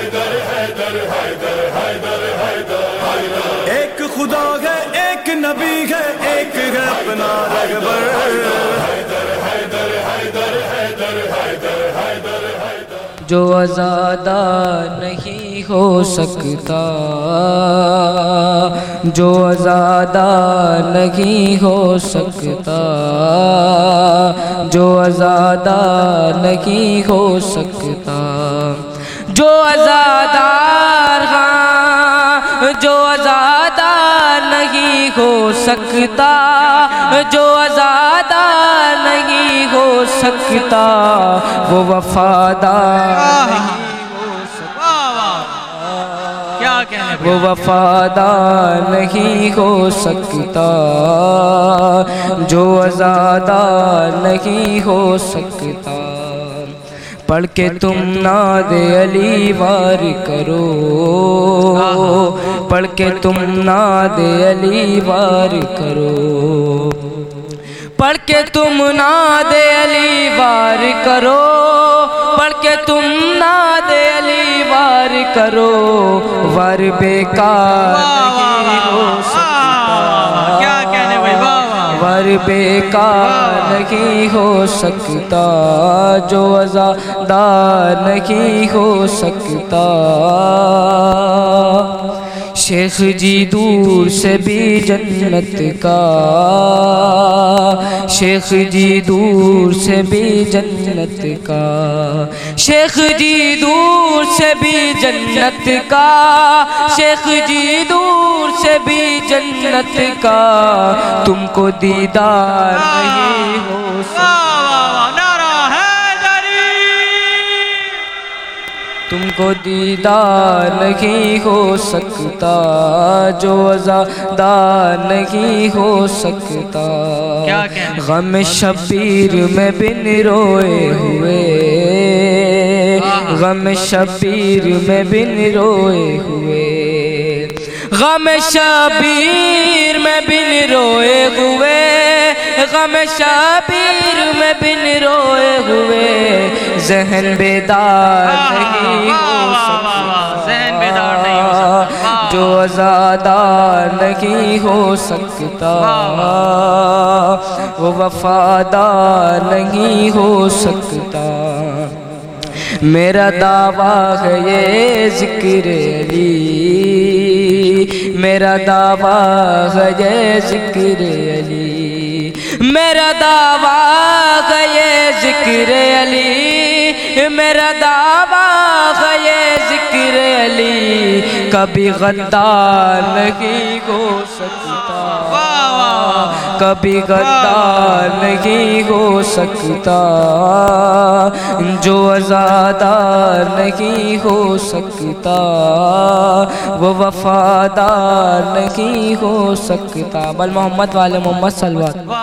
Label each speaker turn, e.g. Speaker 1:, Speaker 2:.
Speaker 1: ایک خدا ہے ایک نبی ہے ایک ہے اپنا رہبر
Speaker 2: جو آزادہ نہیں ہو سکتا جو آزادہ نہیں ہو سکتا جو آزادہ نہیں ہو سکتا جو آزادار ہاں جو آزادہ نہیں ہو سکتا جو آزادہ نہیں ہو سکتا وہ وفادار وہ وفادار نہیں ہو سکتا جو آزادار نہیں ہو سکتا پڑھ کے تم ناد علی وار کرو پڑھ کے تم ناد علی وار کرو پڑھ کے تم ناد علی وار کرو پڑھ کے تم ناد علی وار کرو وار بیکار نہیں ہو سکتا وار بیکار نہیں ہو سکتا جو آزادار نہیں ہو سکتا شیخ جی دور سے بھی جنت کا شیخ جی دور سے بھی جنت کا شیخ جی دور سے بھی جنت کا شیخ جی دور سے بھی جنت کا تم کو دیدار نہیں ہو سکتا تم کو دیدار نہیں ہو سکتا جو آزادار نہیں ہو سکتا غم شبیر میں بن روئے ہوئے غم شبیر میں بن روئے ہوئے غم شبیر میں بن روئے ہوئے غم شبیر میں بن روئے ہوئے ذہن بیدار نہیں ہو سکتا جو آزادار نہیں ہو سکتا وہ وفادار نہیں ہو سکتا میرا دعویٰ ہے یہ ذکر علی میرا دعویٰ ہے یہ ذکر علی میرا دعویٰ ہے یہ ذکر علی میرا دعویٰ ہے یہ ذکر علی کبھی غدار نہیں ہو سکتا کبھی غدار نہیں ہو سکتا جو آزادار نہیں ہو سکتا وہ وفادار نہیں ہو سکتا بل محمد والے محمد صلی اللہ علیہ وسلم